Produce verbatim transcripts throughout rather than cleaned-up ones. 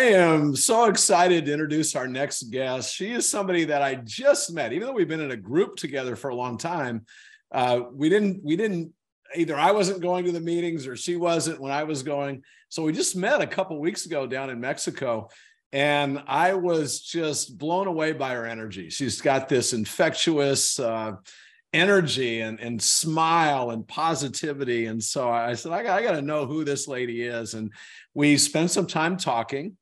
am so excited to introduce our next guest. She is somebody that I just met, even though we've been in a group together for a long time. Uh, we didn't, we didn't, either I wasn't going to the meetings or she wasn't when I was going. So we just met a couple of weeks ago down in Mexico, and I was just blown away by her energy. She's got this infectious uh, energy and, and smile and positivity. And so I said, I got, I got to know who this lady is. And we spent some time talking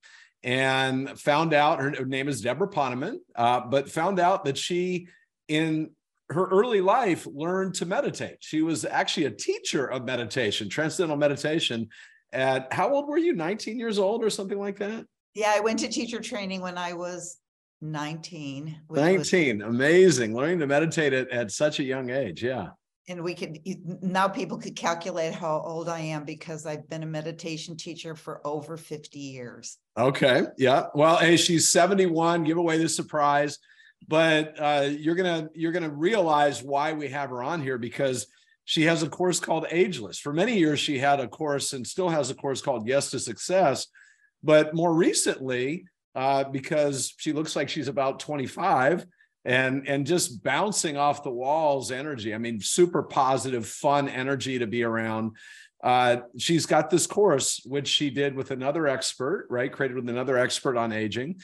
and found out her, her name is Deborah Poneman, uh, but found out that she, in her early life, learned to meditate. She was actually a teacher of meditation, transcendental meditation. At how old were you? nineteen years old or something like that? Yeah, I went to teacher training when I was nineteen. nineteen, was, amazing. Learning to meditate at, at such a young age, yeah. And we could, now people could calculate how old I am because I've been a meditation teacher for over fifty years. Okay, yeah. Well, hey, she's seventy-one, give away the surprise. But uh, you're gonna you're gonna realize why we have her on here, because she has a course called Ageless. For many years, she had a course and still has a course called Yes to Success. But more recently, uh, because she looks like she's about twenty-five and, and just bouncing off the walls energy. I mean, super positive, fun energy to be around. Uh, she's got this course, which she did with another expert, right? Created with another expert on aging.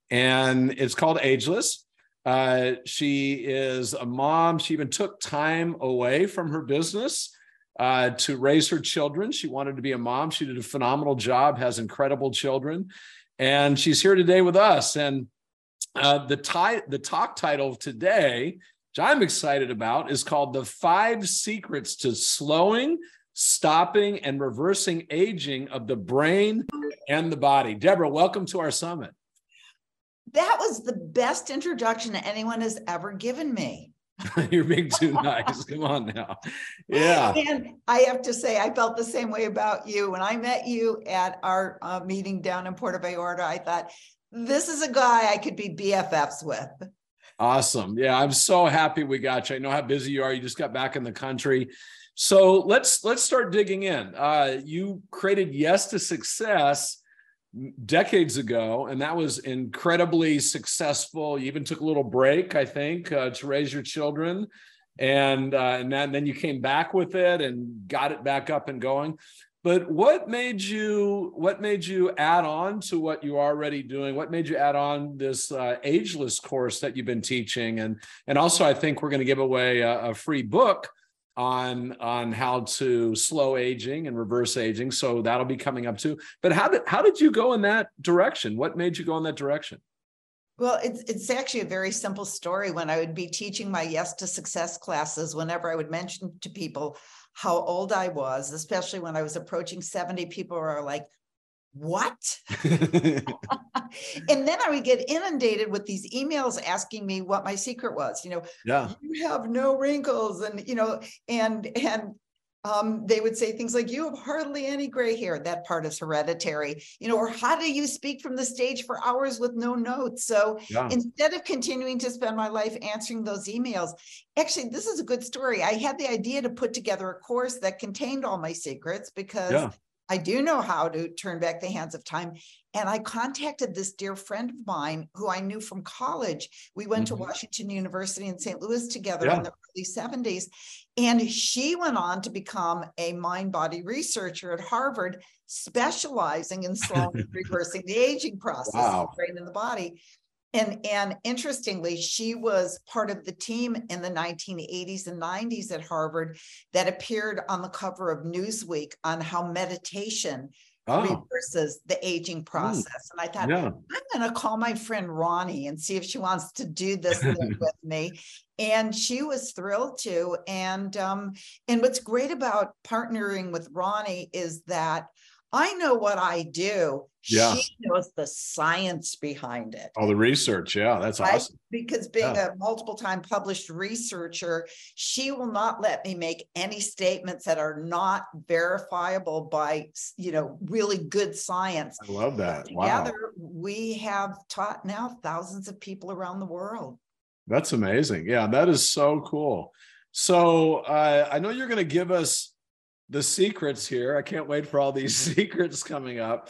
And it's called Ageless. Uh, she is a mom. She even took time away from her business uh, to raise her children. She wanted to be a mom. She did a phenomenal job, has incredible children. And she's here today with us. And uh, the, ti- the talk title today, which I'm excited about, is called The Five Secrets to Slowing, Stopping, and Reversing Aging of the Brain and the Body. Deborah, welcome to our summit. That was the best introduction anyone has ever given me. You're being too nice. Come on now. Yeah. And I have to say, I felt the same way about you. When I met you at our uh, meeting down in Puerto Vallarta, I thought, this is a guy I could be B F Fs with. Awesome. Yeah, I'm so happy we got you. I know how busy you are. You just got back in the country. So let's let's start digging in. Uh, you created Yes to Success decades ago, and that was incredibly successful. You even took a little break, I think, uh, to raise your children, and uh, and, then, and then you came back with it and got it back up and going. But what made you what made you add on to what you're already doing? What made you add on this uh, Ageless course that you've been teaching? And and also, I think we're going to give away a, a free book on on how to slow aging and reverse aging. So that'll be coming up too. But how did how did you go in that direction? What made you go in that direction? Well, it's it's actually a very simple story. When I would be teaching my Yes to Success classes, whenever I would mention to people how old I was, especially when I was approaching seventy, people were like, what? And then I would get inundated with these emails asking me what my secret was. You know, yeah, you have no wrinkles, and you know, and and um, they would say things like, "You have hardly any gray hair." That part is hereditary. You know, or how do you speak from the stage for hours with no notes? So yeah. Instead of continuing to spend my life answering those emails, actually, this is a good story. I had the idea to put together a course that contained all my secrets because yeah. I do know how to turn back the hands of time. And I contacted this dear friend of mine who I knew from college. We went mm-hmm. to Washington University in Saint Louis together yeah. in the early seventies. And she went on to become a mind-body researcher at Harvard, specializing in slowing and reversing the aging process wow. of the brain and the body. And, and interestingly, she was part of the team in the nineteen eighties and nineties at Harvard that appeared on the cover of Newsweek on how meditation oh. reverses the aging process. Mm. And I thought, yeah. I'm going to call my friend Ronnie and see if she wants to do this thing with me. And she was thrilled to. And, um, and what's great about partnering with Ronnie is that I know what I do. Yeah. She knows the science behind it. Oh, the research. Yeah, that's right? awesome. Because being yeah. a multiple time published researcher, she will not let me make any statements that are not verifiable by, you know, really good science. I love that. Together, wow. we have taught now thousands of people around the world. That's amazing. Yeah, that is so cool. So uh, I know you're going to give us the secrets here. I can't wait for all these secrets coming up.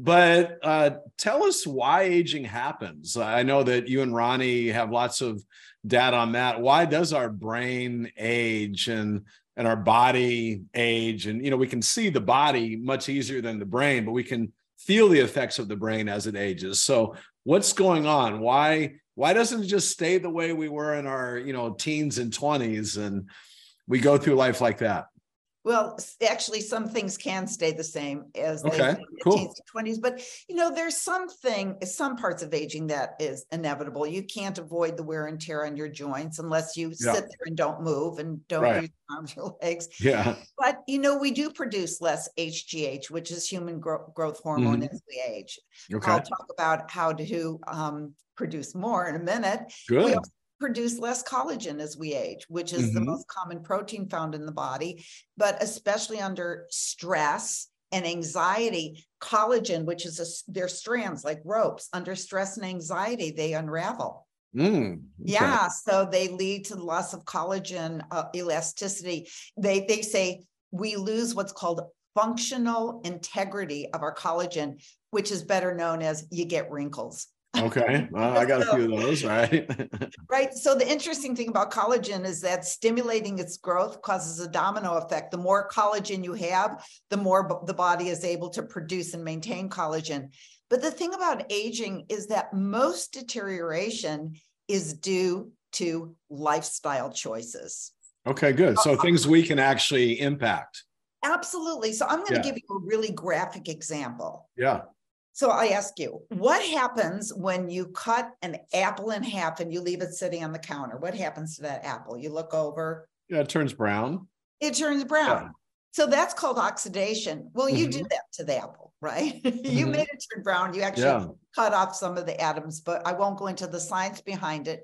But uh, tell us why aging happens. I know that you and Ronnie have lots of data on that. Why does our brain age and and our body age? And, you know, we can see the body much easier than the brain, but we can feel the effects of the brain as it ages. So what's going on? Why, why doesn't it just stay the way we were in our, you know, teens and twenties and we go through life like that? Well, actually, some things can stay the same as they okay, in the cool. teens and twenties, but you know, there's something, some parts of aging that is inevitable. You can't avoid the wear and tear on your joints unless you yeah. sit there and don't move and don't right. use your arms or legs. Yeah. But you know, we do produce less H G H, which is human gro- growth hormone mm-hmm. as we age. Okay. I'll talk about how to um, produce more in a minute. Good. We also produce less collagen as we age, which is mm-hmm. the most common protein found in the body, but especially under stress and anxiety, collagen, which is a, they're strands like ropes, under stress and anxiety, they unravel. Mm, okay. Yeah, so they lead to loss of collagen uh, elasticity. They, they say we lose what's called functional integrity of our collagen, which is better known as you get wrinkles. Okay, well, I got a few of those, right? Right. So the interesting thing about collagen is that stimulating its growth causes a domino effect. The more collagen you have, the more b- the body is able to produce and maintain collagen. But the thing about aging is that most deterioration is due to lifestyle choices. Okay, good. So things we can actually impact. Absolutely. So I'm going to yeah. give you a really graphic example. Yeah. So I ask you, what happens when you cut an apple in half and you leave it sitting on the counter? What happens to that apple? You look over. Yeah, it turns brown. It turns brown. Yeah. So that's called oxidation. Well, you mm-hmm. did that to the apple, right? you mm-hmm. made it turn brown. You actually yeah. cut off some of the atoms, but I won't go into the science behind it.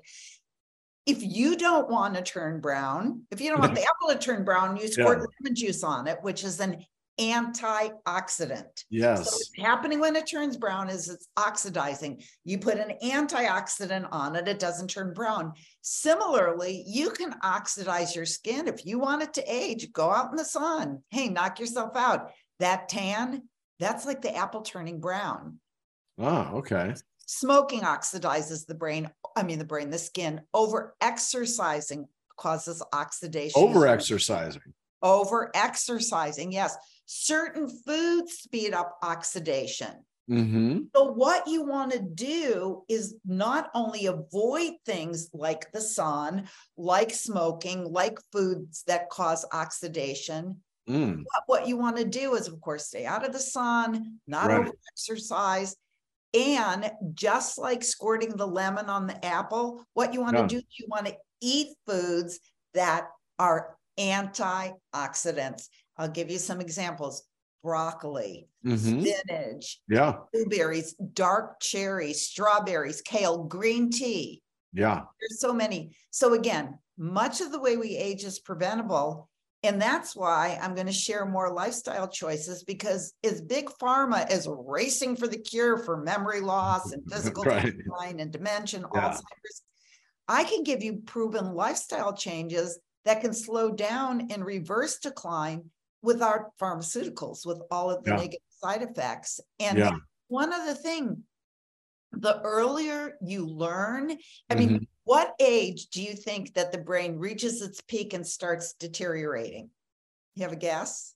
If you don't want to turn brown, if you don't want the apple to turn brown, you squirt yeah. lemon juice on it, which is an antioxidant. Yes. So what's happening when it turns brown is it's oxidizing. You put an antioxidant on it, it doesn't turn brown. Similarly, you can oxidize your skin. If you want it to age, go out in the sun. Hey, knock yourself out. That tan, that's like the apple turning brown. Oh, okay. Smoking oxidizes the brain. I mean, the brain, the skin. Over exercising causes oxidation. Over exercising. Over exercising, yes. Certain foods speed up oxidation. Mm-hmm. So what you want to do is not only avoid things like the sun, like smoking, like foods that cause oxidation. Mm. But what you want to do is, of course, stay out of the sun, not right. over exercise. And just like squirting the lemon on the apple, what you want yeah. to do is you want to eat foods that are antioxidants. I'll give you some examples. Broccoli, mm-hmm. spinach, yeah. blueberries, dark cherries, strawberries, kale, green tea. Yeah. There's so many. So again, much of the way we age is preventable. And that's why I'm going to share more lifestyle choices, because as big pharma is racing for the cure for memory loss and physical right. decline and dementia, and yeah. Alzheimer's, I can give you proven lifestyle changes that can slow down and reverse decline without pharmaceuticals, with all of the yeah. negative side effects. And yeah. one other thing, the earlier you learn, I mean, mm-hmm. what age do you think that the brain reaches its peak and starts deteriorating? You have a guess?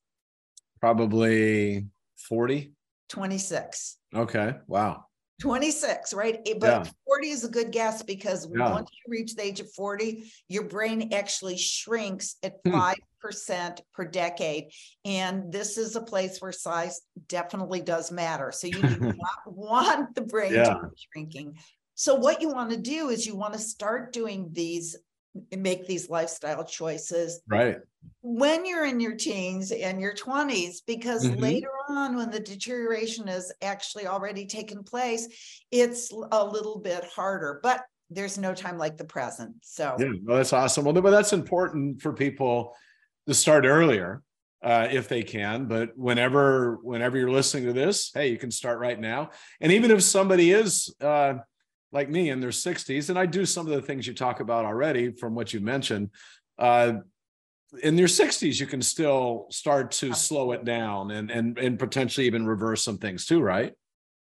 Probably forty. twenty-six. Okay. Wow. twenty-six, right? But yeah. forty is a good guess, because yeah. once you reach the age of forty, your brain actually shrinks at five percent per decade. And this is a place where size definitely does matter. So you do not want the brain yeah. to be shrinking. So what you want to do is you want to start doing these, make these lifestyle choices. Right. When you're in your teens and your twenties, because mm-hmm. later on, when the deterioration has actually already taken place, it's a little bit harder, but there's no time like the present. So yeah, well, that's awesome. Well, but that's important for people to start earlier uh, if they can. But whenever, whenever you're listening to this, hey, you can start right now. And even if somebody is uh, like me in their sixties, and I do some of the things you talk about already from what you mentioned, uh, in your sixties, you can still start to slow it down and, and, and potentially even reverse some things too, right?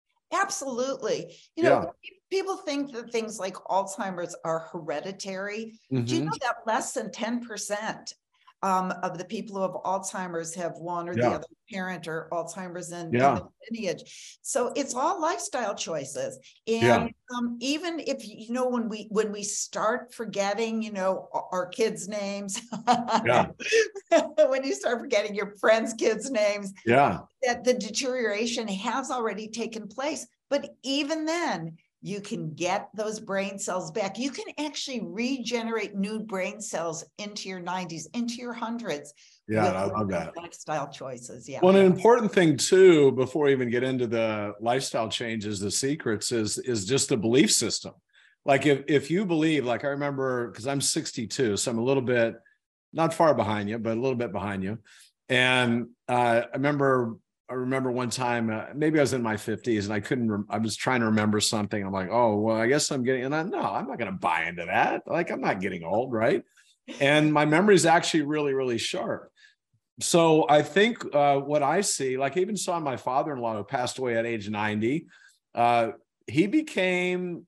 Absolutely. You know, Yeah. people think that things like Alzheimer's are hereditary. Do you Mm-hmm. know that less than ten percent um, of the people who have Alzheimer's have one or the Yeah. other parent or Alzheimer's in, Yeah. in the lineage? So it's all lifestyle choices. And Yeah. um, even if, you know, when we when we start forgetting, you know, our our kids' names, Yeah. when you start forgetting your friends' kids' names, Yeah. that the deterioration has already taken place. But even then, you can get those brain cells back. You can actually regenerate new brain cells into your nineties, into your hundreds. Yeah, with I love that. lifestyle choices. Yeah. Well, an important thing too, before we even get into the lifestyle changes, the secrets is, is just the belief system. Like if, if you believe, like I remember, because I'm sixty-two, so I'm a little bit, not far behind you, but a little bit behind you. And uh, I remember, I remember one time, uh, maybe I was in my fifties and I couldn't, rem- I was trying to remember something. I'm like, oh, well, I guess I'm getting, and I, no, I'm not going to buy into that. Like, I'm not getting old, right? And my memory is actually really, really sharp. So I think uh, what I see, like I even saw my father-in-law who passed away at age ninety, uh, he became,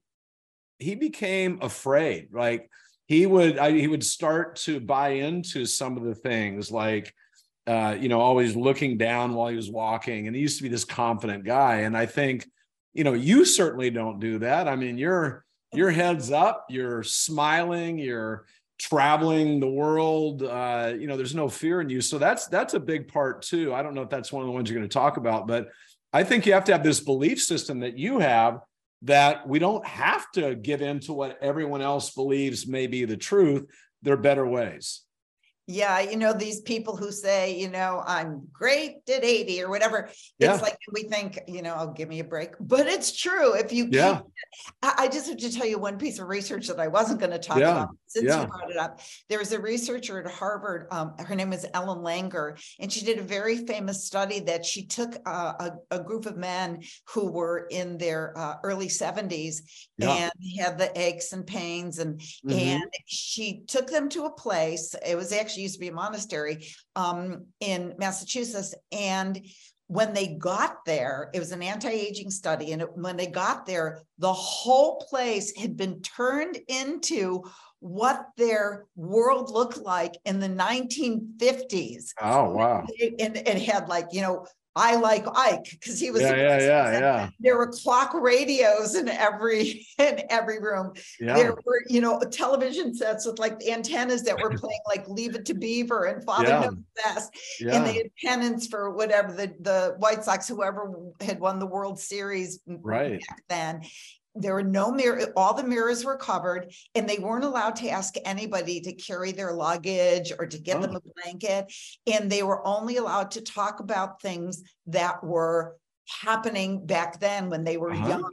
he became afraid. Like he would, I, he would start to buy into some of the things like, uh, you know, always looking down while he was walking. And he used to be this confident guy. And I think, you know, you certainly don't do that. I mean, you're, your head's up, you're smiling, you're traveling the world, uh, you know, there's no fear in you. So that's, that's a big part too. I don't know if that's one of the ones you're going to talk about, but I think you have to have this belief system that you have, that we don't have to give in to what everyone else believes may be the truth. There are better ways. Yeah, you know, these people who say, you know, I'm great at eighty or whatever. Yeah. It's like we think, you know, oh, give me a break. But it's true. If you Yeah. keep, I I just have to tell you one piece of research that I wasn't going to talk Yeah. about since Yeah. you brought it up. There was a researcher at Harvard. Um, her name is Ellen Langer, and she did a very famous study that she took uh, a, a group of men who were in their uh, early seventies Yeah. and had the aches and pains, and Mhm. and she took them to a place. It was actually used to be a monastery um, in Massachusetts, and when they got there, it was an anti-aging study. And it, when they got there, the whole place had been turned into what their world looked like in the nineteen fifties. Oh, wow. And it had like, you know, I like Ike because he was Yeah, the yeah, president. yeah, yeah. There were clock radios in every in every room. Yeah. There were, you know, television sets with like antennas that were playing like Leave It to Beaver and Father Yeah. Knows Best. Yeah. And they had pennants for whatever the, the White Sox, whoever had won the World Series Right. back then. There were no mirror, all the mirrors were covered, and they weren't allowed to ask anybody to carry their luggage or to get Oh. them a blanket. And they were only allowed to talk about things that were happening back then when they were Uh-huh. young.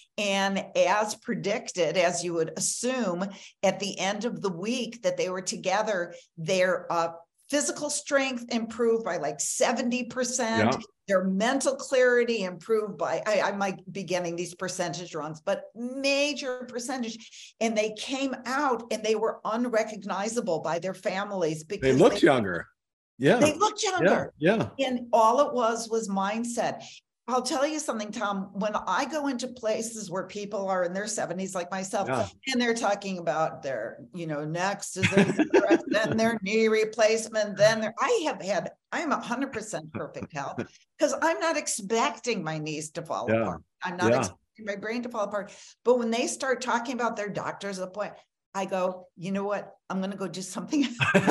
And as predicted, as you would assume, at the end of the week that they were together, their uh, physical strength improved by like seventy percent. Yeah. Their mental clarity improved by, I, I might be getting these percentage wrongs, but major percentage. And they came out and they were unrecognizable by their families because They looked younger. Yeah. They looked younger. Yeah. Yeah. And all it was was mindset. I'll tell you something, Tom, when I go into places where people are in their seventies, like myself, Yeah. and they're talking about their, you know, next is their uterus, then their knee replacement, then their, I have had, I'm a hundred percent perfect health because I'm not expecting my knees to fall Yeah. apart. I'm not Yeah. expecting my brain to fall apart. But when they start talking about their doctor's appointment, I go, you know what? I'm going to go do something.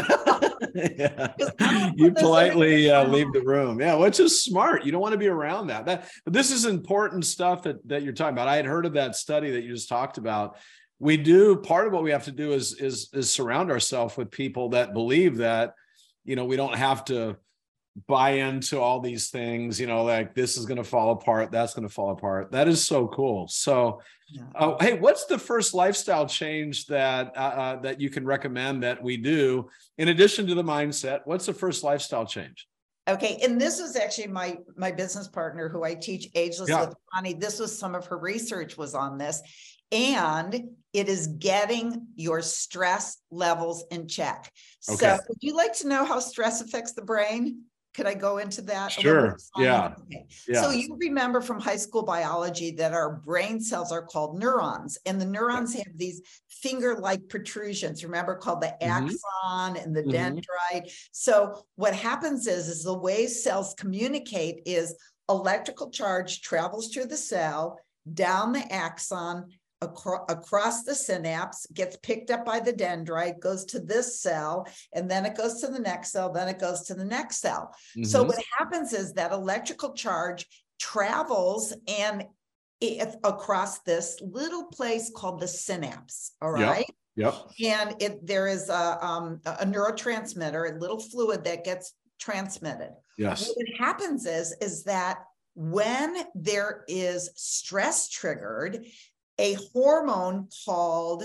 Yeah. I'm You put this politely uh, every- leave the room. Yeah, which is smart. You don't want to be around that. That, but this is important stuff that, that you're talking about. I had heard of that study that you just talked about. We do, part of what we have to do is, is, is surround ourselves with people that believe that, you know, we don't have to buy into all these things, you know, like this is going to fall apart, that's going to fall apart. That is so cool. So, Yeah. uh, hey, what's the first lifestyle change that uh, uh, that you can recommend that we do in addition to the mindset? What's the first lifestyle change? Okay, and this was actually my my business partner who I teach Ageless Yeah. with, Ronnie. This was some of her research was on this. and it is getting your stress levels in check. Okay. So would you like to know how stress affects the brain? Could I go into that? Sure. Yeah. Okay. Yeah. So you remember from high school biology that our brain cells are called neurons, and the neurons have these finger-like protrusions, remember, called the Mhm. axon and the Mhm. dendrite. So what happens is, is the way cells communicate is electrical charge travels through the cell, down the axon, acro- across the synapse, gets picked up by the dendrite, goes to this cell, and then it goes to the next cell, then it goes to the next cell. So Mhm. what happens is that electrical charge travels and it, across this little place called the synapse, all Yep. right? Yep. And it there is a, um, a neurotransmitter, a little fluid that gets transmitted. Yes. What happens is, is that when there is stress triggered, a hormone called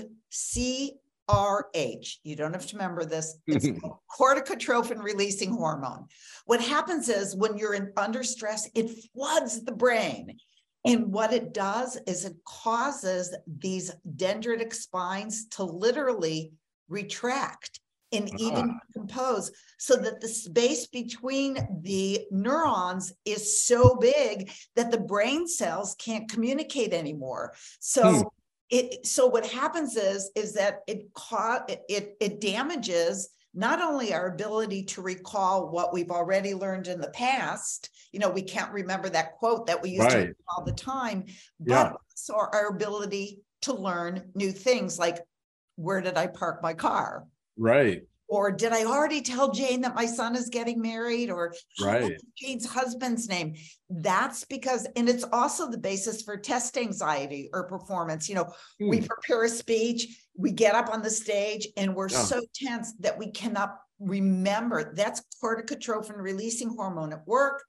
C R H, you don't have to remember this, it's called corticotrophin releasing hormone. What happens is when you're in under stress, it floods the brain. And what it does is it causes these dendritic spines to literally retract and even Ah. decompose, so that the space between the neurons is so big that the brain cells can't communicate anymore. So Hmm. it so what happens is is that it ca- it it damages not only our ability to recall what we've already learned in the past, you know, we can't remember that quote that we used Right. to all the time, Yeah. but also our ability to learn new things like, where did I park my car? Right. Or did I already tell Jane that my son is getting married? Or Right. what's Jane's husband's name? That's because, and it's also the basis for test anxiety or performance. You know, Hmm. we prepare a speech, we get up on the stage, and we're Yeah. so tense that we cannot remember. That's corticotrophin releasing hormone at work,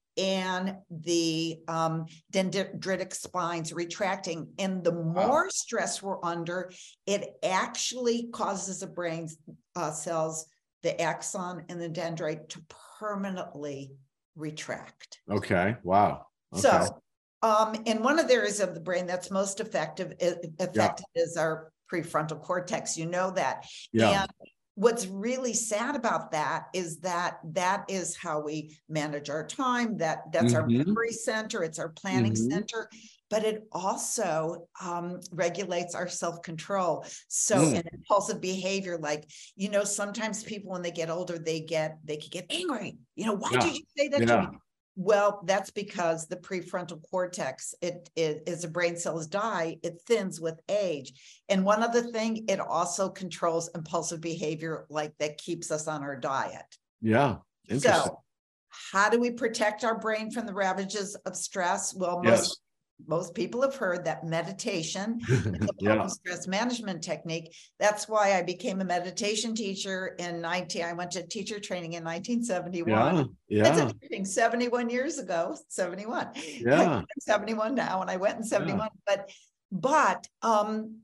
and the um, dendritic spines retracting. And the more Wow. stress we're under, it actually causes the brain uh, cells, the axon and the dendrite, to permanently retract. Okay. Wow. Okay. So, um, and one of the areas of the brain that's most effective, affected Yeah. is our prefrontal cortex. You know that. Yeah. And what's really sad about that is that that is how we manage our time. That that's our Mhm. memory center. It's our planning Mhm. center, but it also um, regulates our self-control. So Mm. in impulsive behavior, like, you know, sometimes people, when they get older, they get, they can get angry. You know, why Yeah. did you say that to Yeah. me? Well, that's because the prefrontal cortex, it, it as the brain cells die, it thins with age. And one other thing, it also controls impulsive behavior, like that keeps us on our diet. Yeah. Interesting. So how do we protect our brain from the ravages of stress? Well, most Yes. most people have heard that meditation is a Yeah. potent stress management technique. That's why I became a meditation teacher in nineteen, I went to teacher training in nineteen seventy-one. Yeah. That's Yeah. interesting, seventy-one years ago, seventy-one. Yeah. I'm seventy-one now, and I went in Yeah. seventy-one, but, but, um,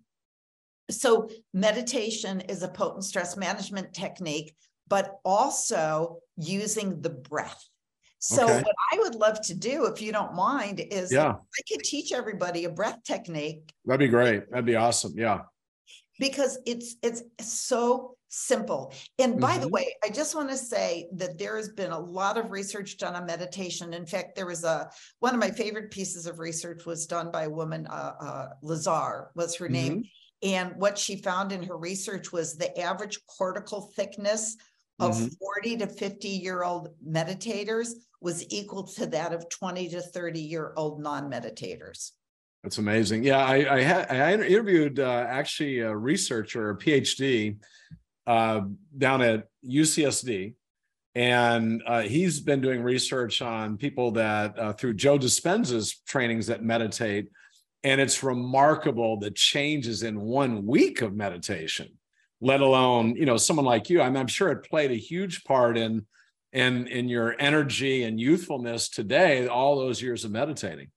so meditation is a potent stress management technique, but also using the breath. So Okay. what I would love to do, if you don't mind, is Yeah. I could teach everybody a breath technique, That'd be great. That'd be awesome. Yeah. because it's it's so simple. And by the Mhm. way, I just want to say that there has been a lot of research done on meditation. In fact, there was a one of my favorite pieces of research was done by a woman, uh, uh, Lazar was her name. Mhm. And what she found in her research was the average cortical thickness of Mhm. forty to fifty year old meditators was equal to that of twenty to thirty year old non-meditators. That's amazing. Yeah, I I had I interviewed uh, actually a researcher, a PhD, uh, down at U C S D, and uh, he's been doing research on people that uh, through Joe Dispenza's trainings that meditate, and it's remarkable the changes in one week of meditation. Let alone, you know, someone like you. I mean, I'm sure it played a huge part in in in your energy and youthfulness today. All those years of meditating.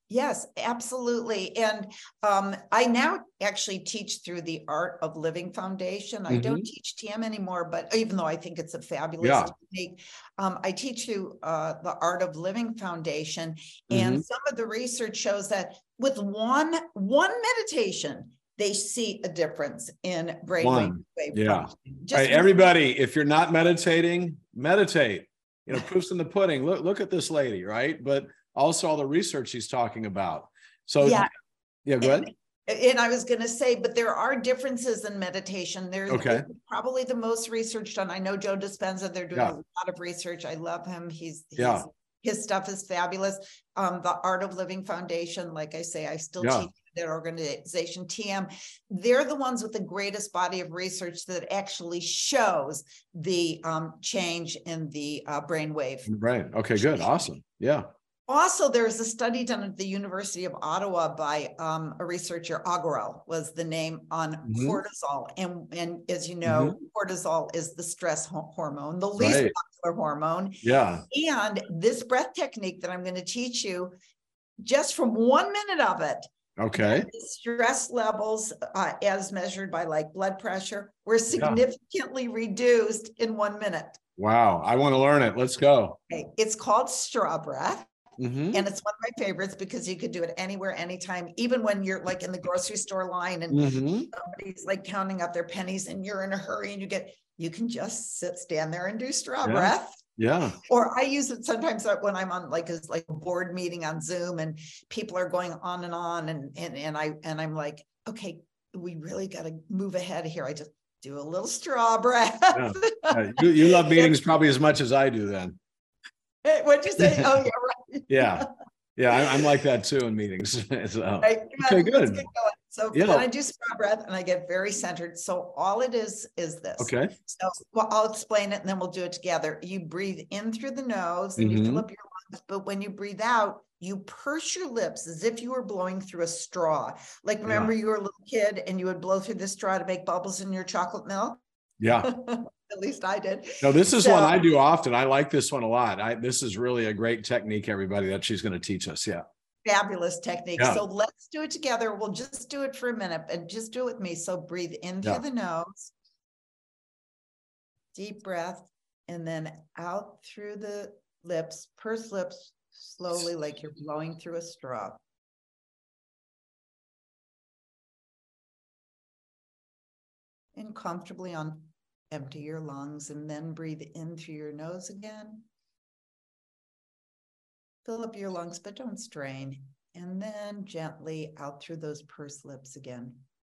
Yes, absolutely. And um, I now actually teach through the Art of Living Foundation. I don't Mm-hmm. teach T M anymore, but even though I think it's a fabulous Yeah. technique, um, I teach through uh, the Art of Living Foundation. Mm-hmm. And some of the research shows that with one, one meditation, they see a difference in brainwave wave Yeah. function. All Just right, everybody, if you're not meditating, meditate. You know, proof's in the pudding. Look, look at this lady, right? But also all the research she's talking about. So yeah. yeah, go ahead. And, and I was going to say, but there are differences in meditation. There's okay. probably the most research done. I know Joe Dispenza, they're doing Yeah. a lot of research. I love him. He's, he's yeah. his stuff is fabulous. Um, the Art of Living Foundation, like I say, I still yeah. teach that organization, T M. They're the ones with the greatest body of research that actually shows the um, change in the uh, brainwave. Right. Okay, good. Awesome. Yeah. Also, there's a study done at the University of Ottawa by um, a researcher, Agarwal was the name, on mm-hmm. cortisol. And, and as you know, mm-hmm. cortisol is the stress ho- hormone, the least right. popular hormone. Yeah. And this breath technique that I'm going to teach you, just from one minute of it, okay, stress levels uh, as measured by like blood pressure were significantly yeah. reduced in one minute. Wow. I want to learn it. Let's go. Okay. It's called straw breath. Mm-hmm. And it's one of my favorites because you could do it anywhere, anytime, even when you're like in the grocery store line and mm-hmm. somebody's like counting up their pennies and you're in a hurry and you get, you can just sit, stand there and do straw yeah. breath. Yeah. Or I use it sometimes when I'm on like a, like a board meeting on Zoom and people are going on and on and, and, and I, and I'm like, okay, we really got to move ahead here. I just do a little straw breath. Yeah. Yeah. You, you love meetings probably as much as I do then. What'd you say? Oh, yeah, right. yeah. Yeah, I, I'm like that too in meetings. So, right. Okay, good. So yeah. then I do straw breath and I get very centered. So all it is, is this. Okay. So well, I'll explain it and then we'll do it together. You breathe in through the nose and mm-hmm. you fill up your lungs, but when you breathe out, you purse your lips as if you were blowing through a straw. Like, remember yeah. you were a little kid and you would blow through the straw to make bubbles in your chocolate milk? Yeah. At least I did. No, this is so, one I do often. I like this one a lot. I, this is really a great technique, everybody, that she's going to teach us. Yeah. Fabulous technique. Yeah. So let's do it together. We'll just do it for a minute and just do it with me. So breathe in through yeah. the nose, deep breath, and then out through the lips, purse lips slowly, like you're blowing through a straw. And comfortably on. Empty your lungs and then breathe in through your nose again. Fill up your lungs, but don't strain. And then gently out through those pursed lips again.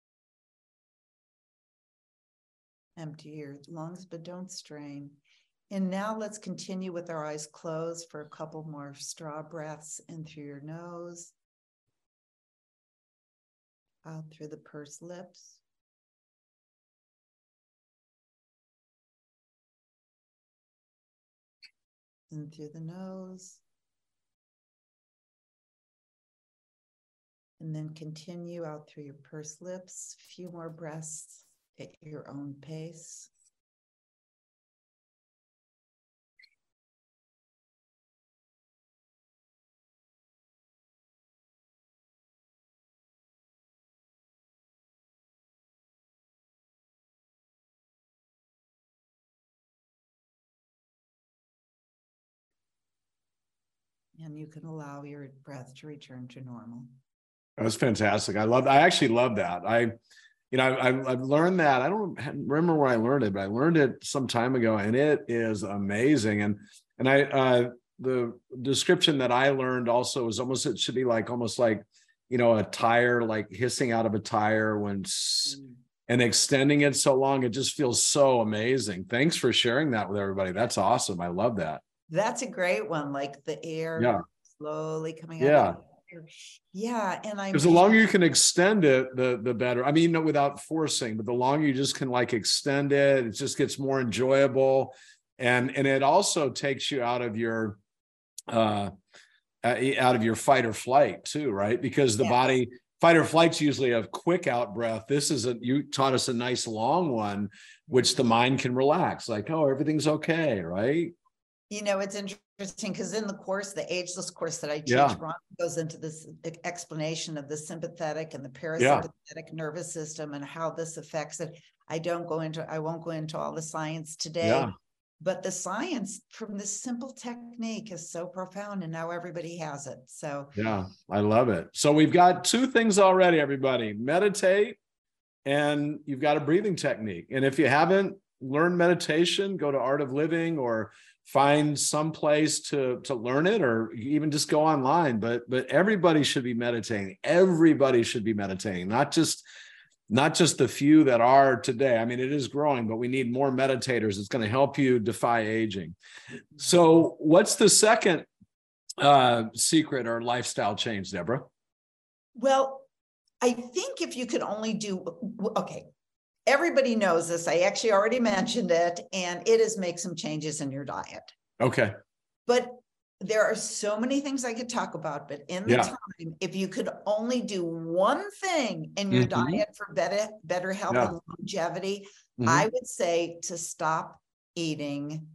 Empty your lungs, but don't strain. And now let's continue with our eyes closed for a couple more straw breaths in through your nose. Out through the pursed lips. In through the nose. And then continue out through your pursed lips. A few more breaths at your own pace. And you can allow your breath to return to normal. That was fantastic. I love, I actually love that. I, you know, I, I've learned that. I don't remember where I learned it, but I learned it some time ago and it is amazing. And, and I, uh, the description that I learned also is almost, it should be like, almost like, you know, a tire, like hissing out of a tire when, mm. and extending it so long, it just feels so amazing. Thanks for sharing that with everybody. That's awesome. I love that. That's a great one, like the air yeah. slowly coming yeah. out. Yeah. And I because the longer you can extend it, the the better. I mean, without forcing, but the longer you just can like extend it, it just gets more enjoyable. And and it also takes you out of your uh out of your fight or flight too, right? Because the yes. body fight or flight's usually a quick out breath. This is a, you taught us a nice long one, which the mind can relax, like, oh, everything's okay, right? You know, it's interesting because in the course, the ageless course that I teach, Yeah. Ron goes into this explanation of the sympathetic and the Yeah. parasympathetic nervous system and how this affects it. I don't go into, I won't go into all the science today, Yeah. but the science from this simple technique is so profound, and now everybody has it. So Yeah, I love it. So we've got two things already, everybody. Meditate, and you've got a breathing technique. And if you haven't learned meditation, go to Art of Living or find some place to, to learn it, or even just go online. But but everybody should be meditating. Everybody should be meditating, not just not just the few that are today. I mean, it is growing, but we need more meditators. It's going to help you defy aging. So what's the second uh, secret or lifestyle change, Deborah? well, I think if you could only do, okay, everybody knows this. I actually already mentioned it, and it is make some changes in your diet. Okay. But there are so many things I could talk about, but in the Yeah. time, if you could only do one thing in your Mhm. diet for better, better health Yeah. and longevity, Mhm. I would say to stop eating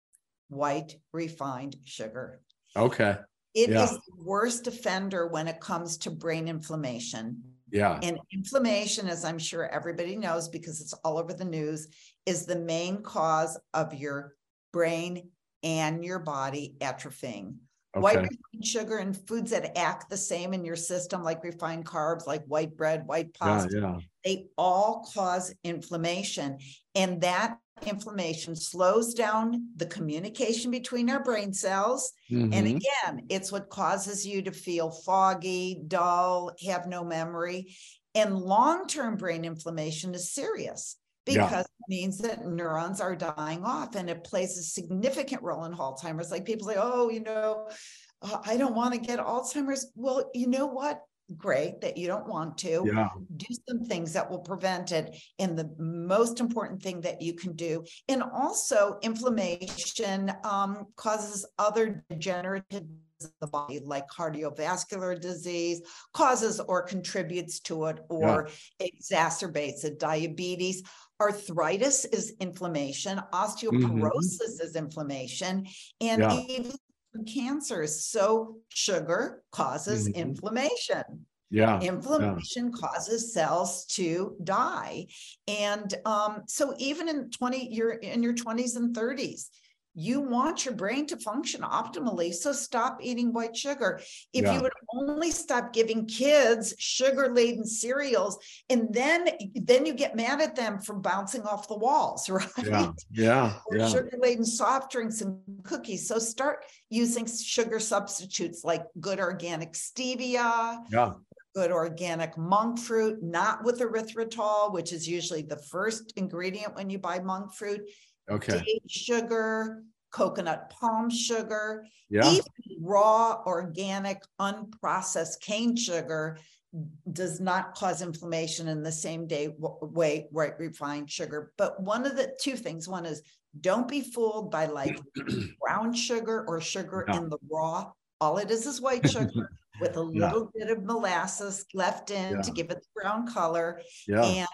white refined sugar. Okay. It Yeah. is the worst offender when it comes to brain inflammation. Yeah. And inflammation, as I'm sure everybody knows because it's all over the news, is the main cause of your brain and your body atrophying. White Okay. refined sugar and foods that act the same in your system, like refined carbs, like white bread, white Yeah. pasta, Yeah. they all cause inflammation. And that inflammation slows down the communication between our brain cells. And Mhm. again, it's what causes you to feel foggy, dull, have no memory. And long-term brain inflammation is serious Yeah. because it means that neurons are dying off, and it plays a significant role in Alzheimer's. Like people say, oh, you know, uh, I don't want to get Alzheimer's. Well, you know what? Great that you don't want to. Yeah. Do some things that will prevent it. And the most important thing that you can do, and also inflammation um, causes other degenerative diseases of the body, like cardiovascular disease, causes or contributes to it, or yeah. exacerbates it. Diabetes, arthritis is inflammation, osteoporosis mm-hmm. is inflammation, and yeah. even cancers. So sugar causes mm-hmm. inflammation. Yeah. Inflammation yeah. causes cells to die. And um, so even in twenty, you're in your twenties and thirties, you want your brain to function optimally. So stop eating white sugar. If yeah. you would only stop giving kids sugar-laden cereals, and then, then you get mad at them for bouncing off the walls, right? Yeah, yeah. Or yeah. sugar-laden soft drinks and cookies. So start using sugar substitutes like good organic stevia. Yeah. Good organic monk fruit, not with erythritol, which is usually the first ingredient when you buy monk fruit. Okay. Date sugar, coconut palm sugar, yeah. even raw, organic, unprocessed cane sugar does not cause inflammation in the same day way, right? Refined sugar. But one of the two things, one is don't be fooled by like brown sugar or sugar yeah. in the raw. All it is is white sugar with a little yeah. bit of molasses left in yeah. to give it the brown color. Yeah. And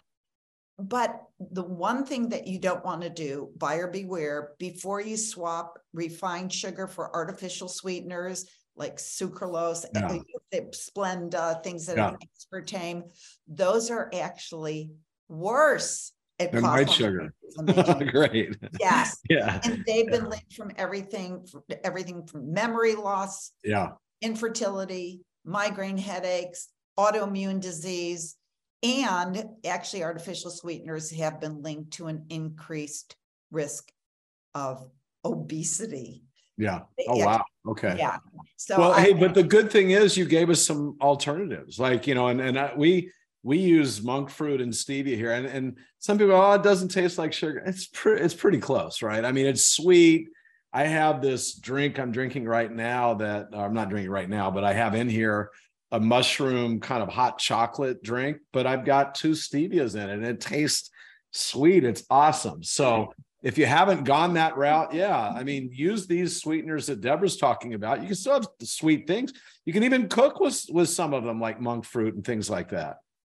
But the one thing that you don't want to do, buyer beware, before you swap refined sugar for artificial sweeteners like sucralose, yeah. Splenda, things that yeah. have aspartame, those are actually worse. Than white sugar. Great. Yes. Yeah. And they've been yeah. linked from everything, everything from memory loss, yeah, infertility, migraine headaches, autoimmune disease. And actually, artificial sweeteners have been linked to an increased risk of obesity. Yeah. Oh, yeah. Wow. Okay. Yeah. So, well, I, hey, but the good thing is you gave us some alternatives, like, you know, and, and I, we, we use monk fruit and stevia here. And, and some people, oh, it doesn't taste like sugar. It's pretty, it's pretty close, right? I mean, it's sweet. I have this drink I'm drinking right now that uh, I'm not drinking right now, but I have in here a mushroom kind of hot chocolate drink, but I've got two stevias in it and it tastes sweet. It's awesome. So if you haven't gone that route, yeah, I mean, use these sweeteners that Deborah's talking about. You can still have sweet things. You can even cook with, with some of them like monk fruit and things like that.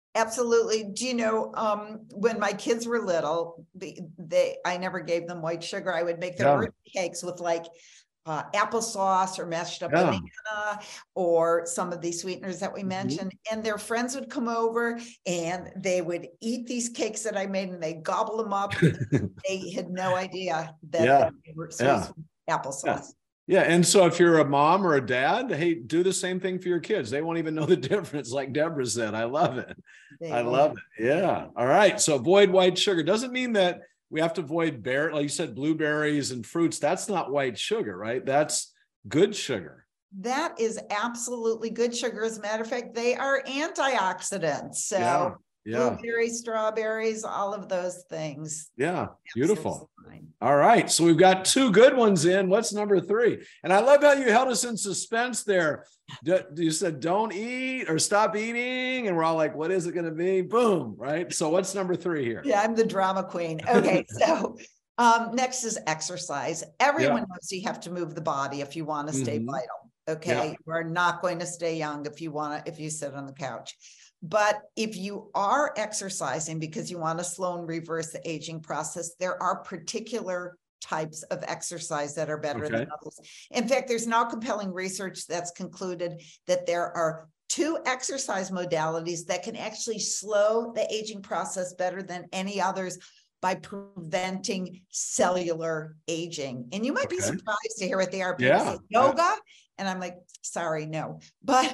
Absolutely. Do you know, um, when my kids were little, they, they I never gave them white sugar. I would make their Yeah. birthday cakes with like uh, applesauce or mashed up Yeah. banana or some of these sweeteners that we Mhm. mentioned. And their friends would come over and they would eat these cakes that I made and they gobble them up. They had no idea that Yeah. they were Yeah. sweet applesauce. Yeah. And so if you're a mom or a dad, hey, do the same thing for your kids. They won't even know the difference. Like Deborah said, I love it. They I won't. love it. Yeah. All right. So avoid white sugar. Doesn't mean that we have to avoid bear, like you said, blueberries and fruits. That's not white sugar, right? That's good sugar. That is absolutely good sugar. As a matter of fact, they are antioxidants. So Yeah. Yeah. blueberries, strawberries, all of those things. Yeah. Beautiful. Absolutely. All right. So we've got two good ones in. What's number three? And I love how you held us in suspense there. D- You said, don't eat or stop eating. And we're all like, what is it going to be? Boom. Right. So what's number three here? Yeah, I'm the drama queen. Okay. So um, next is exercise. Everyone Yeah. knows you have to move the body if you want to stay Mhm. vital. Okay. Yeah. We're not going to stay young if you want to, if you sit on the couch. But if you are exercising because you want to slow and reverse the aging process, there are particular types of exercise that are better Okay. than others. In fact, there's now compelling research that's concluded that there are two exercise modalities that can actually slow the aging process better than any others by preventing cellular aging. And you might be Okay. surprised to hear what they are. People Yeah. say yoga, and I'm like, sorry, no. But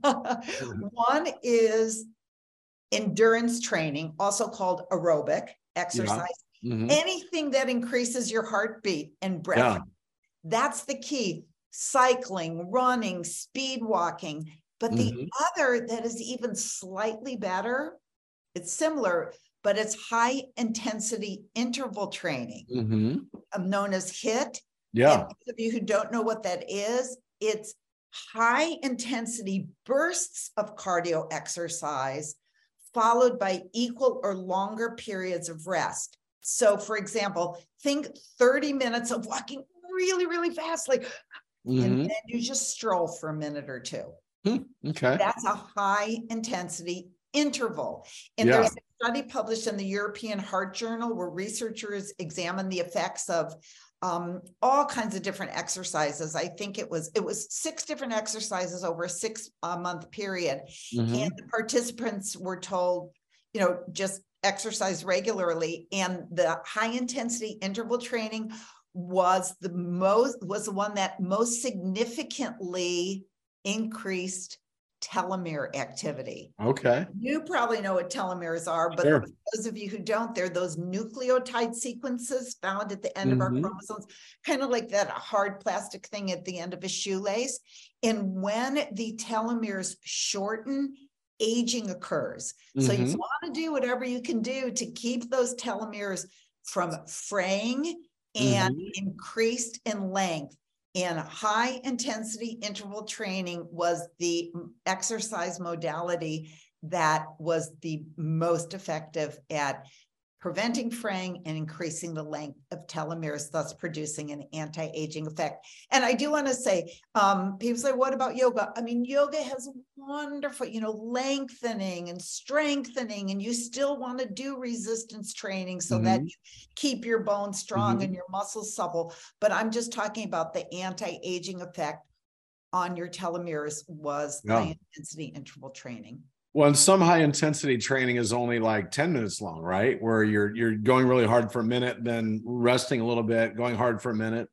one is endurance training, also called aerobic exercise. Mhm. Anything that increases your heartbeat and breath. Yeah. rate. That's the key. Cycling, running, speed walking. But the Mhm. other that is even slightly better, it's similar, but it's high intensity interval training, Mhm. um, known as HIIT. Yeah. And those of you who don't know what that is, it's high intensity bursts of cardio exercise followed by equal or longer periods of rest. So for example, think thirty minutes of walking really, really fast, like, and Mhm. then you just stroll for a minute or two. Hmm. Okay. That's a high intensity interval. And Yeah. there's a study published in the European Heart Journal where researchers examined the effects of um, all kinds of different exercises. I think it was, it was six different exercises over a six uh, month period. Mhm. And the participants were told, you know, just exercise regularly. And the high intensity interval training was the most, was the one that most significantly increased telomere activity. Okay. You probably know what telomeres are, but Sure. for those of you who don't, they're those nucleotide sequences found at the end of our Mhm. chromosomes, kind of like that hard plastic thing at the end of a shoelace. And when the telomeres shorten, aging occurs. So you Mhm. want to do whatever you can do to keep those telomeres from fraying and Mhm. increased in length. And high intensity interval training was the exercise modality that was the most effective at preventing fraying and increasing the length of telomeres, thus producing an anti-aging effect. And I do want to say, um, people say, what about yoga? I mean, yoga has wonderful, you know, lengthening and strengthening, and you still want to do resistance training so that Mhm. you keep your bones strong Mhm. and your muscles supple. But I'm just talking about the anti-aging effect on your telomeres was Yeah. high intensity interval training. Well, and some high intensity training is only like ten minutes long, right? Where you're you're going really hard for a minute, then resting a little bit, going hard for a minute.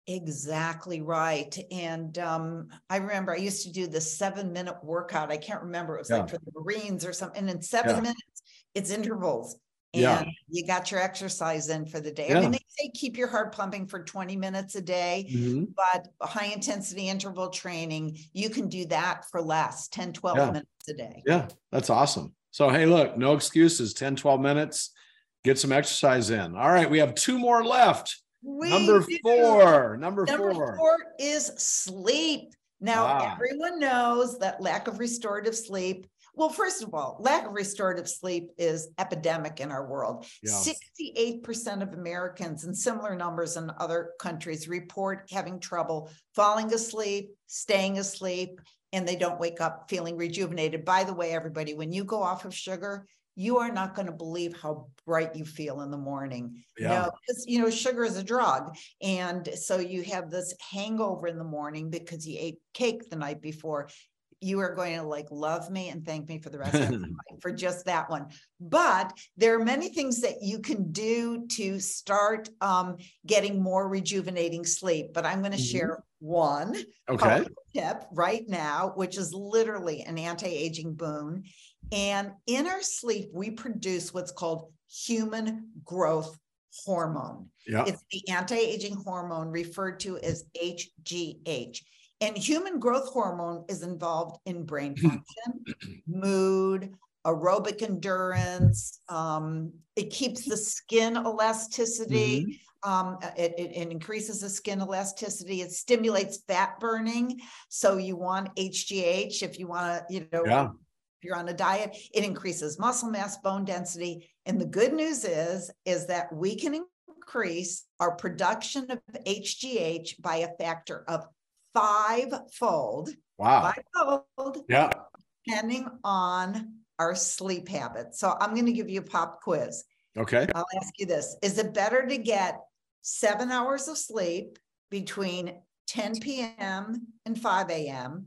Exactly right. And um, I remember I used to do the seven minute workout. I can't remember. It was Yeah. like for the Marines or something. And in seven Yeah. minutes, it's intervals. And Yeah. you got your exercise in for the day. I Yeah. mean, they say keep your heart pumping for twenty minutes a day, Mhm. but high intensity interval training, you can do that for less, ten, twelve Yeah. minutes a day. Yeah. That's awesome. So, hey, look, no excuses, ten, twelve minutes, get some exercise in. All right. We have two more left. We Number do. four, number, Number four. four is sleep. Now, Ah. everyone knows that lack of restorative sleep Well, first of all, lack of restorative sleep is epidemic in our world. Yeah. sixty-eight percent of Americans, and similar numbers in other countries, report having trouble falling asleep, staying asleep, and they don't wake up feeling rejuvenated. By the way, everybody, when you go off of sugar, you are not going to believe how bright you feel in the morning. Yeah. No, because, you know, sugar is a drug. And so you have this hangover in the morning because you ate cake the night before. You are going to like love me and thank me for the rest of your life for just that one. But there are many things that you can do to start um, getting more rejuvenating sleep. But I'm going to mm-hmm. share one okay. tip right now, which is literally an anti-aging boon. And in our sleep, we produce what's called human growth hormone. Yeah. It's the anti-aging hormone referred to as H G H. And human growth hormone is involved in brain function, mood, aerobic endurance. Um, it keeps the skin elasticity. Mm-hmm. Um, it, it, it increases the skin elasticity. It stimulates fat burning. So you want H G H if you want to, you know, yeah. if you're on a diet. It increases muscle mass, bone density. And the good news is, is that we can increase our production of H G H by a factor of five-fold. Wow. Five-fold. Yeah. Depending on our sleep habits. So I'm going to give you a pop quiz. Okay. I'll ask you this. Is it better to get seven hours of sleep between ten p.m. and five a.m.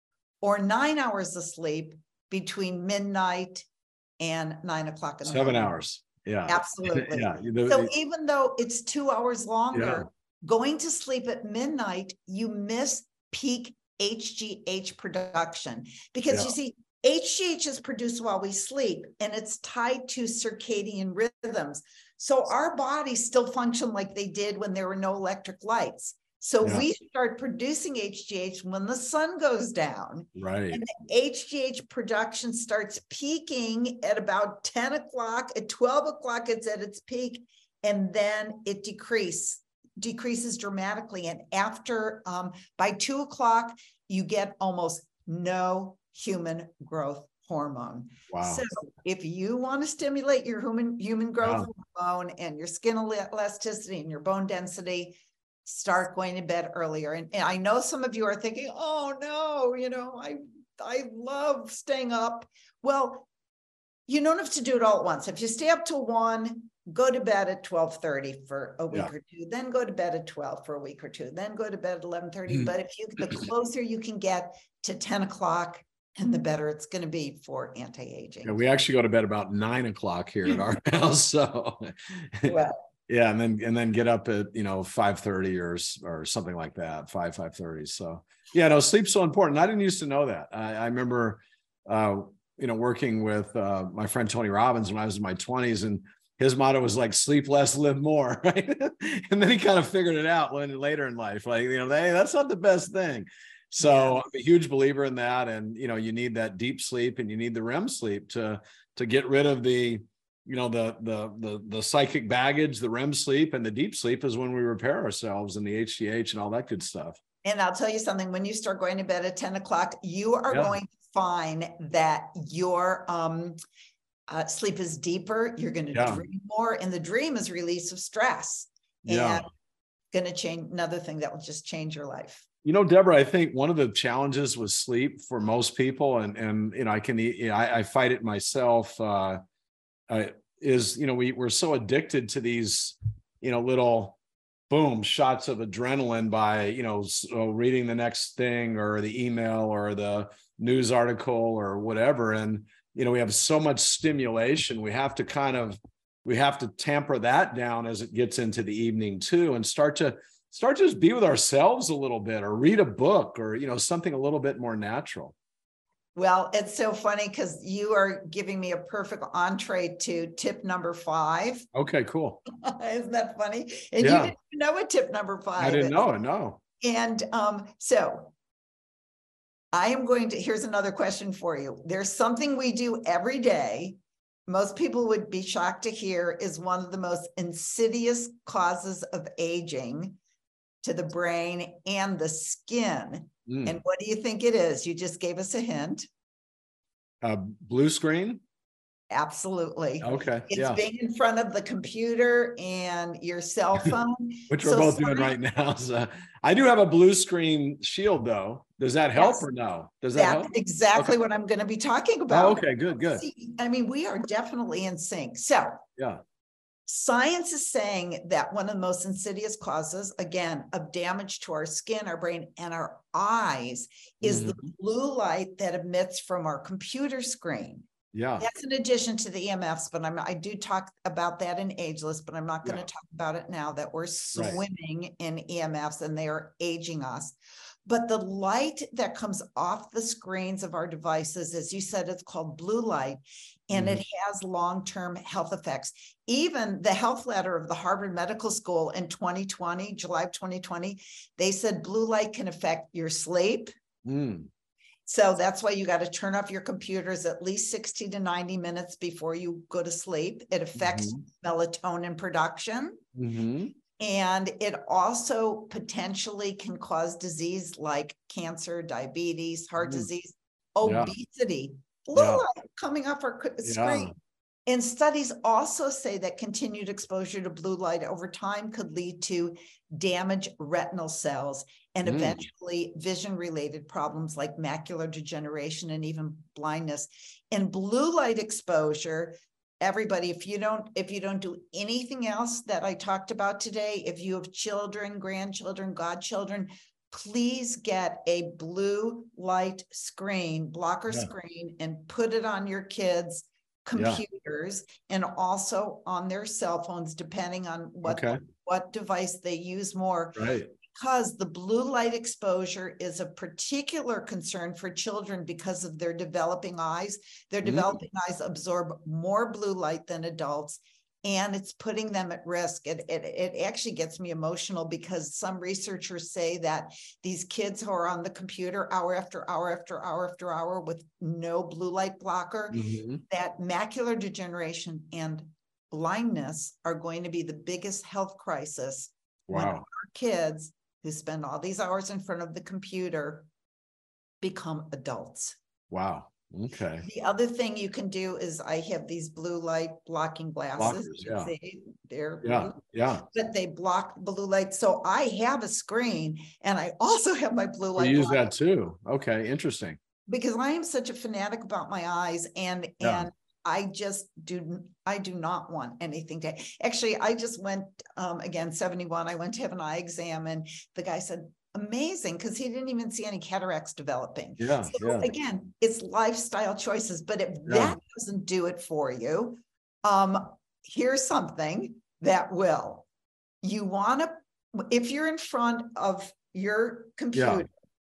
or nine hours of sleep between midnight and nine o'clock in the Seven morning? hours. Yeah. Absolutely. Yeah. So even though it's two hours longer, yeah. going to sleep at midnight, you miss peak H G H production because yeah. you see, H G H is produced while we sleep and it's tied to circadian rhythms. So our bodies still function like they did when there were no electric lights. So yeah. we start producing H G H when the sun goes down. Right. And the H G H production starts peaking at about ten o'clock. At twelve o'clock, it's at its peak. And then it decreases. decreases dramatically. And after, um, by two o'clock, you get almost no human growth hormone. Wow. So if you want to stimulate your human, human growth wow. hormone and your skin elasticity and your bone density, start going to bed earlier. And, and I know some of you are thinking, oh no, you know, I, I love staying up. Well, you don't have to do it all at once. If you stay up till one, go to bed at twelve thirty for a week yeah. or two, then go to bed at twelve for a week or two, then go to bed at eleven thirty. Mm. But if you, the closer you can get to ten o'clock, and the better it's going to be for anti-aging. Yeah, we actually go to bed about nine o'clock here at our house. So well, yeah. And then, and then get up at, you know, five thirty or, or something like that, five, five thirty. So yeah, no, sleep's so important. I didn't used to know that. I, I remember, uh, you know, working with uh, my friend, Tony Robbins, when I was in my twenties, and his motto was like, sleep less, live more. Right. And then he kind of figured it out later in life. Like, you know, hey, that's not the best thing. So yeah. I'm a huge believer in that. And, you know, you need that deep sleep and you need the R E M sleep to, to get rid of the, you know, the, the, the, the psychic baggage. The R E M sleep and the deep sleep is when we repair ourselves, and the H G H and all that good stuff. And I'll tell you something, when you start going to bed at ten o'clock, you are yeah. going to find that your, um, Uh, sleep is deeper. You're going to yeah. dream more, and the dream is release of stress. Yeah, and going to change. Another thing that will just change your life. You know, Deborah, I think one of the challenges with sleep for most people, and and you know, I can you know, I, I fight it myself. Uh, uh, is you know, we we're so addicted to these, you know, little boom shots of adrenaline by you know so reading the next thing or the email or the news article or whatever, and you know, we have so much stimulation. We have to kind of, we have to tamper that down as it gets into the evening too, and start to start to just be with ourselves a little bit, or read a book, or, you know, something a little bit more natural. Well, it's so funny because you are giving me a perfect entree to tip number five. Okay, cool. Isn't that funny? And yeah. you didn't know what tip number five I didn't is. know it, no. And um, so I am going to, here's another question for you. There's something we do every day. Most people would be shocked to hear is one of the most insidious causes of aging to the brain and the skin. Mm. And what do you think it is? You just gave us a hint. Uh, blue screen? Absolutely. Okay. It's Yeah. being in front of the computer and your cell phone. Which we're So both doing right now. So I do have a blue screen shield though. Does that help Yes. or no? Does that That's help? exactly Okay. what I'm going to be talking Oh, about. okay. Good, good. See, I mean, we are definitely in sync. So Yeah. science is saying that one of the most insidious causes, again, of damage to our skin, our brain, and our eyes is the Mhm. blue light that emits from our computer screen. Yeah. That's in addition to the E M Fs, but I'm, I do talk about that in Ageless, but I'm not going to Yeah. talk about it now that we're Right. swimming in E M Fs and they are aging us. But the light that comes off the screens of our devices, as you said, it's called blue light, and Mhm. it has long-term health effects. Even the health letter of the Harvard Medical School in twenty twenty, July of twenty twenty, they said blue light can affect your sleep. Mm. So that's why you got to turn off your computers at least sixty to ninety minutes before you go to sleep. It affects Mhm. melatonin production. Mhm. And it also potentially can cause disease like cancer, diabetes, heart Mm. disease, Yeah. obesity, blue Yeah. light coming off our c- Yeah. screen. And studies also say that continued exposure to blue light over time could lead to damaged retinal cells and Mm. eventually vision-related problems like macular degeneration and even blindness. And blue light exposure, everybody, if you don't, if you don't do anything else that I talked about today, if you have children, grandchildren, godchildren, please get a blue light screen, blocker Yeah. screen, and put it on your kids' Yeah. computers and also on their cell phones, depending on what, Okay. what device they use more. Right. Because the blue light exposure is a particular concern for children because of their developing eyes. Their Mm. developing eyes absorb more blue light than adults, and it's putting them at risk. It, it, it actually gets me emotional because some researchers say that these kids who are on the computer hour after hour after hour after hour with no blue light blocker, Mhm. that macular degeneration and blindness are going to be the biggest health crisis when Wow. our kids who spend all these hours in front of the computer become adults. Wow. Okay. The other thing you can do is I have these blue light blocking glasses. Blockers, yeah. See, they're Yeah. blue, Yeah. but they block blue light. So I have a screen and I also have my blue We light use blocker that too. Okay. Interesting. because I am such a fanatic about my eyes and Yeah. and I just do I do not want anything to actually I just went um again seventy-one. I went to have an eye exam and the guy said amazing because he didn't even see any cataracts developing. Yeah. So Yeah. again, it's lifestyle choices, but if Yeah. that doesn't do it for you, um here's something that will. You want to, if you're in front of your computer,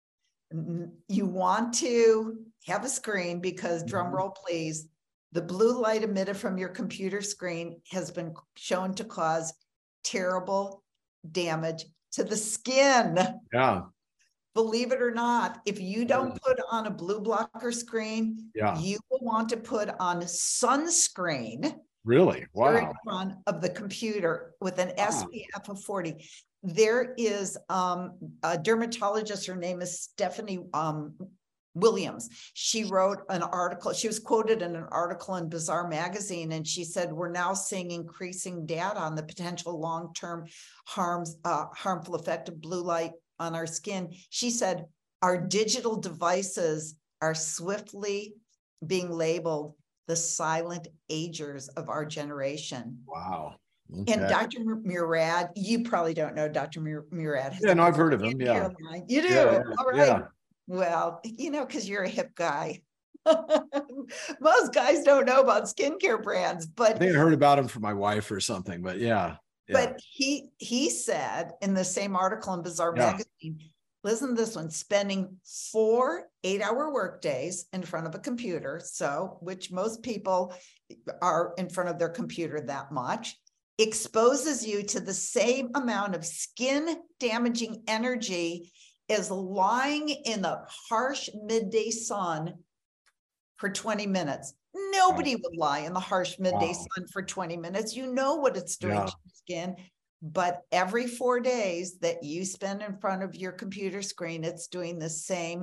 n- you want to have a screen because drum Mhm. roll please, the blue light emitted from your computer screen has been shown to cause terrible damage to the skin. Yeah. Believe it or not, if you don't put on a blue blocker screen, Yeah. you will want to put on sunscreen. Really? You're in Wow. front of the computer with an Wow. S P F of forty. There is um, a dermatologist, her name is Stephanie um, Williams. She wrote an article, she was quoted in an article in Bazaar magazine, and she said, we're now seeing increasing data on the potential long-term harms, uh, harmful effect of blue light on our skin. She said, our digital devices are swiftly being labeled the silent agers of our generation. Wow. And Okay. Doctor Murad, you probably don't know Doctor Murad. Yeah, no, I've heard of him. Yeah. You do? Yeah, yeah, All right. yeah. Well, you know, because you're a hip guy. Most guys don't know about skincare brands, I but think I heard about him from my wife or something, but yeah. Yeah. but he he said in the same article in Bazaar Yeah. magazine, listen to this one, spending four eight-hour work days in front of a computer, so which most people are in front of their computer that much, exposes you to the same amount of skin damaging energy as lying in the harsh midday sun for twenty minutes. Nobody would lie in the harsh midday Wow. sun for twenty minutes. You know what it's doing Yeah. to your skin. But every four days that you spend in front of your computer screen, it's doing the same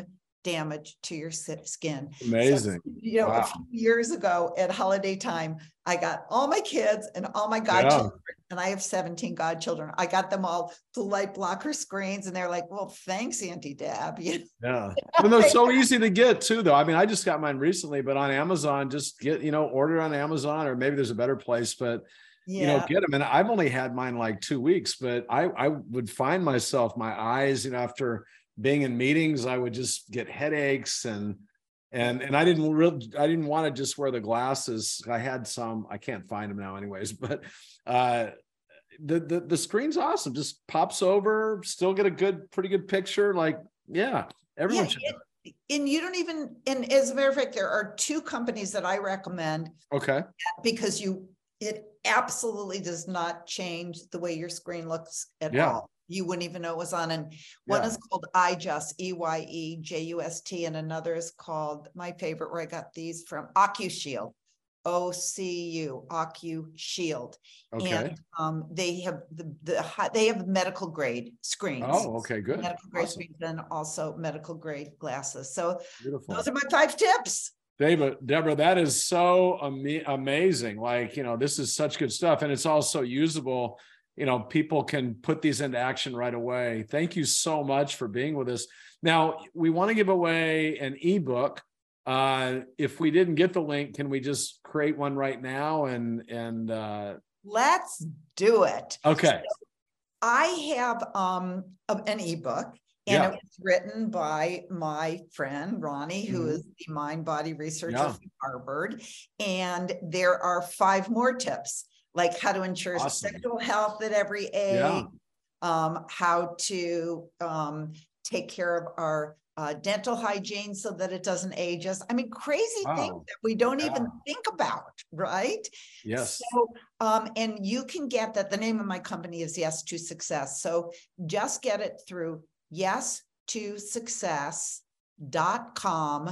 damage to your skin. Amazing. So, you know, wow. a few years ago at holiday time, I got all my kids and all my godchildren, yeah. and I have seventeen godchildren. I got them all blue light blocker screens, and they're like, well, thanks, Auntie Deb. You know? Yeah. I mean, they're so easy to get too, though. I mean, I just got mine recently, but on Amazon, just get, you know, order on Amazon, or maybe there's a better place, but yeah. you know, get them. And I've only had mine like two weeks, but I, I would find myself, my eyes, you know, after being in meetings, I would just get headaches, and and and I didn't really, I didn't want to just wear the glasses. I had some, I can't find them now, anyways. But uh, the the the screen's awesome. Just pops over, still get a good, pretty good picture. Like, yeah, everyone yeah, should. It, and you don't even. And as a matter of fact, there are two companies that I recommend. Okay. Because you, it absolutely does not change the way your screen looks at yeah. all. You wouldn't even know it was on. And one yeah. is called iJust, E Y E J U S T, and another is called, my favorite, where I got these from, OcuShield, O C U, OcuShield. Okay. And um, they have the, the they have medical grade screens. Oh, okay, good. Medical grade awesome. Screens, and also medical grade glasses. So beautiful. Those are my five tips. David, Deborah, that is so am- amazing. Like, you know, this is such good stuff, and it's also usable. You know, people can put these into action right away. Thank you so much for being with us. Now, we want to give away an ebook. Uh, if we didn't get the link, can we just create one right now? And and uh... let's do it. Okay. So I have um an ebook, and yeah. it was written by my friend Ronnie, who mm-hmm. is the mind body researcher yeah. from Harvard. And there are five more tips, like how to ensure awesome. Sexual health at every age, yeah. um, how to um, take care of our uh, dental hygiene so that it doesn't age us. I mean, crazy wow. things that we don't yeah. even think about, right? Yes. So, um, and you can get that. The name of my company is Yes to Success. So just get it through yes to success dot com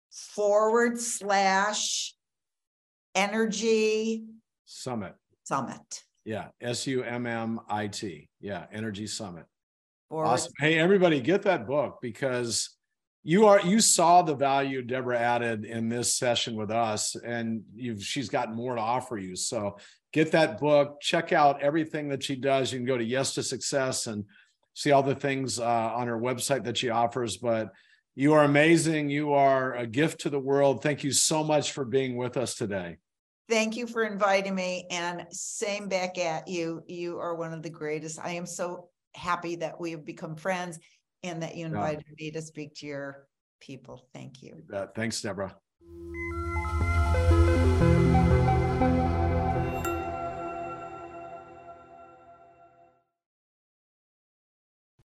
forward slash energy summit. Summit. Yeah. S U M M I T. Yeah. Energy Summit. Forward. Awesome. Hey, everybody, get that book, because you are, you saw the value Deborah added in this session with us, and you've, she's got more to offer you. So get that book, check out everything that she does. You can go to Yes to Success and see all the things uh, on her website that she offers. But you are amazing. You are a gift to the world. Thank you so much for being with us today. Thank you for inviting me, and same back at you. You are one of the greatest. I am so happy that we have become friends and that you invited yeah. me to speak to your people. Thank you. Uh, thanks, Deborah.